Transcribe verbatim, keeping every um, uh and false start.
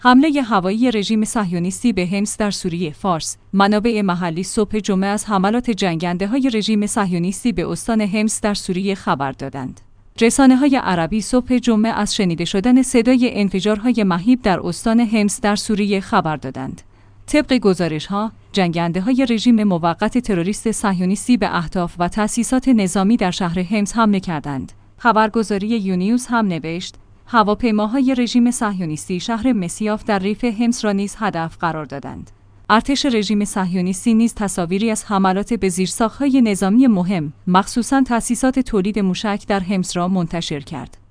حمله هوایی رژیم صهیونیستی به حمص در سوریه فارس. منابع محلی صبح جمعه از حملات جنگنده‌های رژیم صهیونیستی به استان حمص در سوریه خبر دادند. رسانه‌های عربی صبح جمعه از شنیده شدن صدای انفجارهای مهیب در استان حمص در سوریه خبر دادند. طبق گزارش‌ها، جنگنده‌های رژیم موقت تروریست صهیونیستی به اهداف و تأسیسات نظامی در شهر حمص حمله کردند. خبرگزاری یونیوز هم نوشت: هواپیماهای رژیم صهیونیستی شهر مسیاف در ریف حمص را نیز هدف قرار دادند. ارتش رژیم صهیونیستی نیز تصاویری از حملات به زیرساخت‌های نظامی مهم، مخصوصاً تأسیسات تولید موشک در حمص را منتشر کرد.